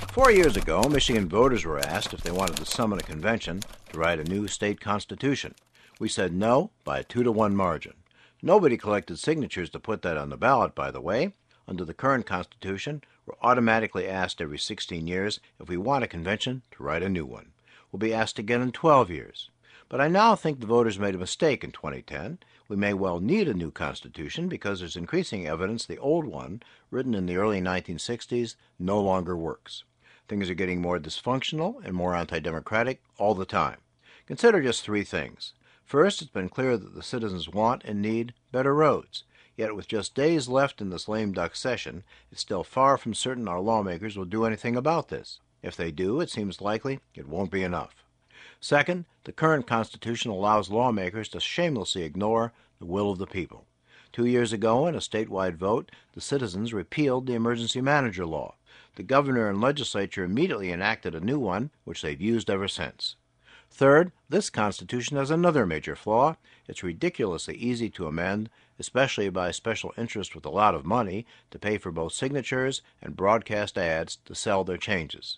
4 years ago, Michigan voters were asked if they wanted to summon a convention to write a new state constitution. We said no by a 2-to-1 margin. Nobody collected signatures to put that on the ballot, by the way. Under the current Constitution, we're automatically asked every 16 years if we want a convention to write a new one. We'll be asked again in 12 years. But I now think the voters made a mistake in 2010. We may well need a new Constitution because there's increasing evidence the old one, written in the early 1960s, no longer works. Things are getting more dysfunctional and more anti-democratic all the time. Consider just 3 things. First, it's been clear that the citizens want and need better roads. Yet with just days left in this lame duck session, it's still far from certain our lawmakers will do anything about this. If they do, it seems likely it won't be enough. Second, the current Constitution allows lawmakers to shamelessly ignore the will of the people. 2 years ago, in a statewide vote, the citizens repealed the emergency manager law. The governor and legislature immediately enacted a new one, which they've used ever since. Third, this Constitution has another major flaw. It's ridiculously easy to amend, especially by special interests with a lot of money to pay for both signatures and broadcast ads to sell their changes.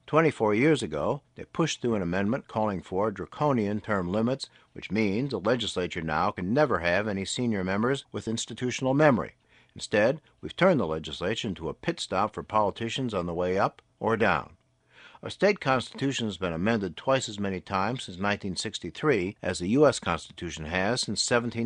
24 years ago, they pushed through an amendment calling for draconian term limits, which means the legislature now can never have any senior members with institutional memory. Instead, we've turned the legislature into a pit stop for politicians on the way up or down. Our state constitution has been amended twice as many times since 1963 as the U.S. Constitution has since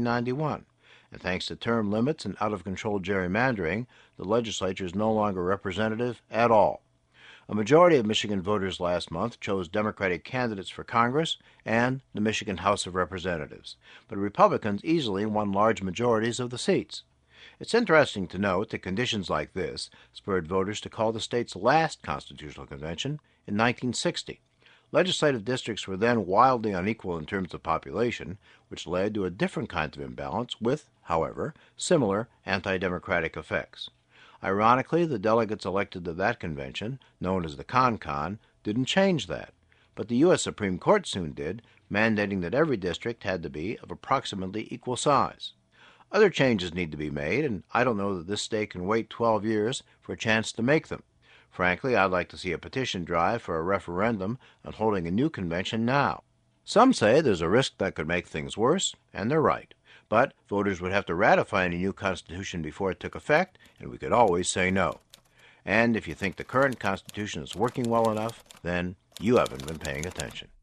1791. And thanks to term limits and out-of-control gerrymandering, the legislature is no longer representative at all. A majority of Michigan voters last month chose Democratic candidates for Congress and the Michigan House of Representatives, but Republicans easily won large majorities of the seats. It's interesting to note that conditions like this spurred voters to call the state's last constitutional convention in 1960. Legislative districts were then wildly unequal in terms of population, which led to a different kind of imbalance with, however, similar anti-democratic effects. Ironically, the delegates elected to that convention, known as the Con-Con, didn't change that. But the U.S. Supreme Court soon did, mandating that every district had to be of approximately equal size. Other changes need to be made, and I don't know that this state can wait 12 years for a chance to make them. Frankly, I'd like to see a petition drive for a referendum on holding a new convention now. Some say there's a risk that could make things worse, and they're right. But voters would have to ratify any new Constitution before it took effect, and we could always say no. And if you think the current Constitution is working well enough, then you haven't been paying attention.